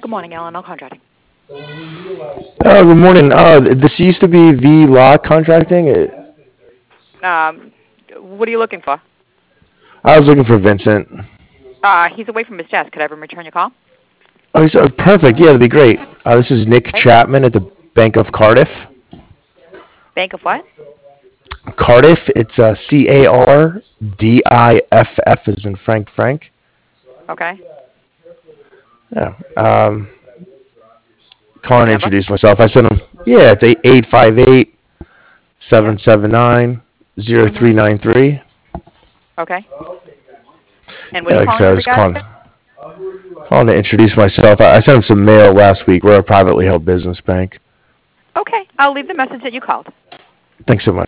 morning, L&L Contracting. Good morning. This used to be V Law Contracting. Um, what are you looking for? I was looking for Vincent. He's away from his desk. Could I have him return your call? Oh, perfect. Yeah, that'd be great. This is Nick Okay. Chapman at the Bank of Cardiff. Bank of what? Cardiff. It's Cardiff as in Frank Frank. Okay. Yeah. Do you have Calling a to number? introduce myself. I sent him. Yeah, it's 858 Yeah. 779 Mhm. 0393. Okay. And what are Yeah, you like I calling said, I in was regards calling, to? calling to introduce myself. I sent him some mail last week. We're a privately held business bank. Okay. I'll leave the message that you called. Thanks so much.